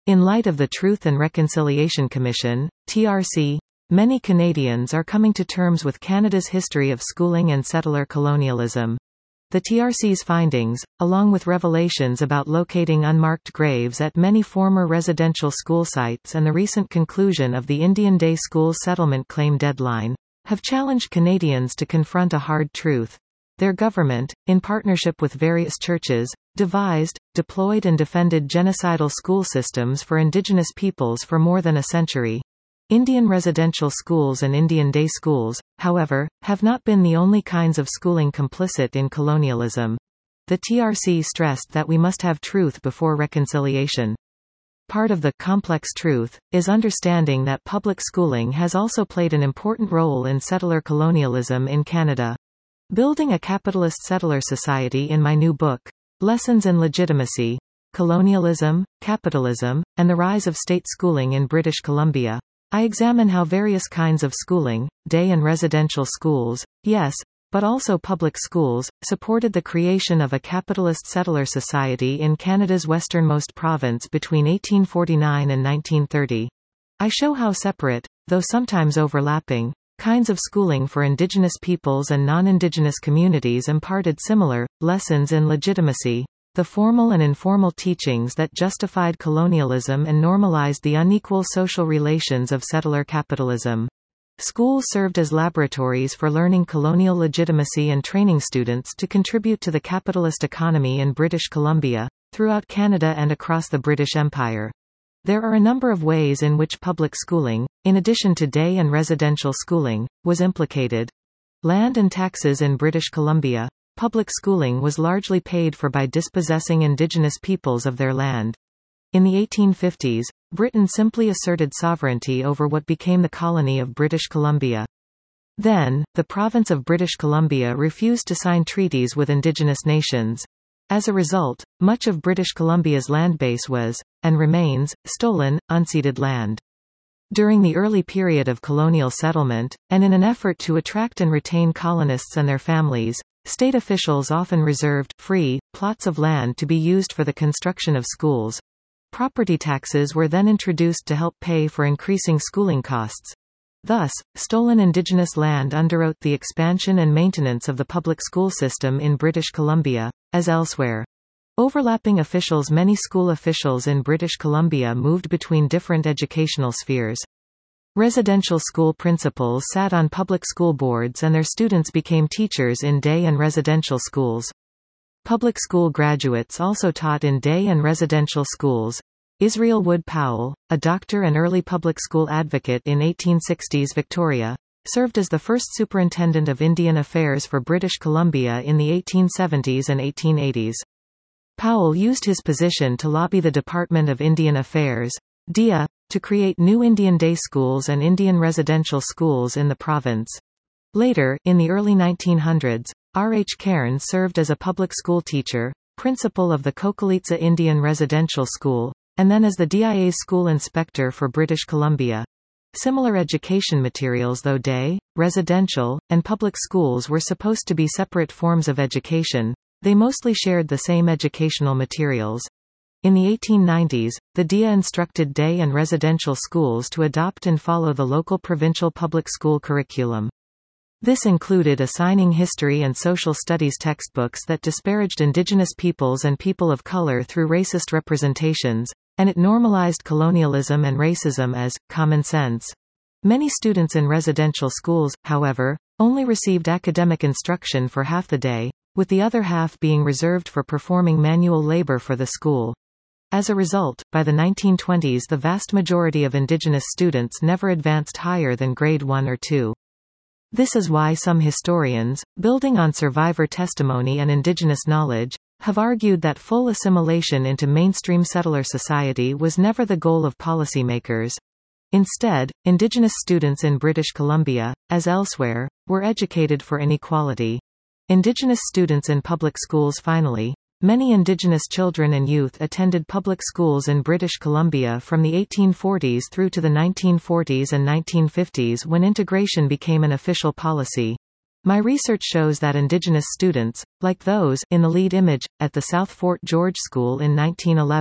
In light of the Truth and Reconciliation Commission, TRC, many Canadians are coming to terms with Canada's history of schooling and settler colonialism. The TRC's findings, along with revelations about locating unmarked graves at many former residential school sites and the recent conclusion of the Indian Day School settlement claim deadline, have challenged Canadians to confront a hard truth. Their government, in partnership with various churches, devised, deployed and defended genocidal school systems for Indigenous peoples for more than a century. Indian residential schools and Indian day schools, however, have not been the only kinds of schooling complicit in colonialism. The TRC stressed that we must have truth before reconciliation. Part of the complex truth is understanding that public schooling has also played an important role in settler colonialism in Canada. Building a Capitalist Settler Society in my new book, Lessons in Legitimacy, Colonialism, Capitalism, and the Rise of State Schooling in British Columbia, I examine how various kinds of schooling, day and residential schools, yes, but also public schools, supported the creation of a capitalist settler society in Canada's westernmost province between 1849 and 1930. I show how separate, though sometimes overlapping, kinds of schooling for Indigenous peoples and non-Indigenous communities imparted similar lessons in legitimacy, the formal and informal teachings that justified colonialism and normalized the unequal social relations of settler capitalism. Schools served as laboratories for learning colonial legitimacy and training students to contribute to the capitalist economy in British Columbia, throughout Canada and across the British Empire. There are a number of ways in which public schooling, in addition to day and residential schooling, was implicated. Land and taxes in British Columbia. Public schooling was largely paid for by dispossessing Indigenous peoples of their land. In the 1850s, Britain simply asserted sovereignty over what became the colony of British Columbia. Then, the province of British Columbia refused to sign treaties with Indigenous nations. As a result, much of British Columbia's land base was, and remains, stolen, unceded land. During the early period of colonial settlement, and in an effort to attract and retain colonists and their families, state officials often reserved free plots of land to be used for the construction of schools. Property taxes were then introduced to help pay for increasing schooling costs. Thus, stolen Indigenous land underwrote the expansion and maintenance of the public school system in British Columbia, as elsewhere. Overlapping officials. Many school officials in British Columbia moved between different educational spheres. Residential school principals sat on public school boards and their students became teachers in day and residential schools. Public school graduates also taught in day and residential schools. Israel Wood Powell, a doctor and early public school advocate in 1860s Victoria, served as the first superintendent of Indian Affairs for British Columbia in the 1870s and 1880s. Powell used his position to lobby the Department of Indian Affairs, DIA, to create new Indian day schools and Indian residential schools in the province. Later, in the early 1900s, R. H. Cairn served as a public school teacher, principal of the Coqualitza Indian Residential School, and then as the DIA's school inspector for British Columbia. Similar education materials. Though day, residential, and public schools were supposed to be separate forms of education, they mostly shared the same educational materials. In the 1890s, the DIA instructed day and residential schools to adopt and follow the local provincial public school curriculum. This included assigning history and social studies textbooks that disparaged Indigenous peoples and people of color through racist representations, and it normalized colonialism and racism as common sense. Many students in residential schools, however, only received academic instruction for half the day, with the other half being reserved for performing manual labor for the school. As a result, by the 1920s the vast majority of Indigenous students never advanced higher than grade 1 or 2. This is why some historians, building on survivor testimony and Indigenous knowledge, have argued that full assimilation into mainstream settler society was never the goal of policymakers. Instead, Indigenous students in British Columbia, as elsewhere, were educated for inequality. Indigenous students in public schools. Finally, many Indigenous children and youth attended public schools in British Columbia from the 1840s through to the 1940s and 1950s when integration became an official policy. My research shows that Indigenous students, like those in the lead image, at the South Fort George School in 1911,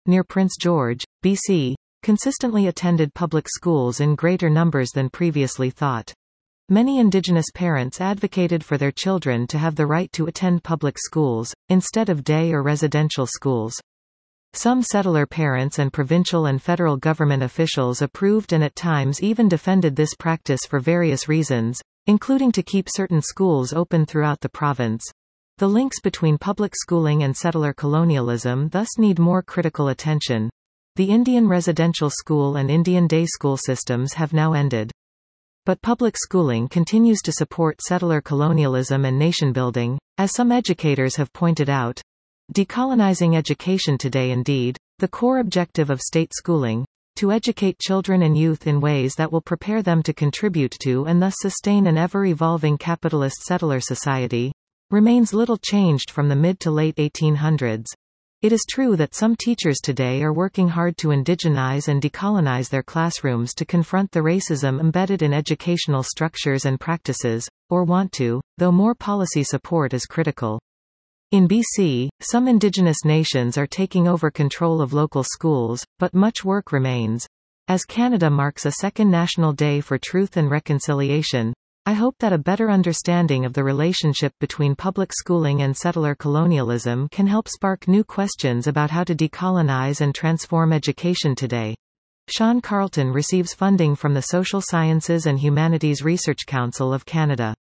near Prince George, BC, consistently attended public schools in greater numbers than previously thought. Many Indigenous parents advocated for their children to have the right to attend public schools, instead of day or residential schools. Some settler parents and provincial and federal government officials approved and at times even defended this practice for various reasons, including to keep certain schools open throughout the province. The links between public schooling and settler colonialism thus need more critical attention. The Indian residential school and Indian day school systems have now ended. But public schooling continues to support settler colonialism and nation-building, as some educators have pointed out. Decolonizing education today indeed, the core objective of state schooling, to educate children and youth in ways that will prepare them to contribute to and thus sustain an ever-evolving capitalist settler society, remains little changed from the mid to late 1800s. It is true that some teachers today are working hard to indigenize and decolonize their classrooms to confront the racism embedded in educational structures and practices, or want to, though more policy support is critical. In BC, some Indigenous nations are taking over control of local schools, but much work remains. As Canada marks a second National Day for Truth and Reconciliation, I hope that a better understanding of the relationship between public schooling and settler colonialism can help spark new questions about how to decolonize and transform education today. Sean Carlton receives funding from the Social Sciences and Humanities Research Council of Canada.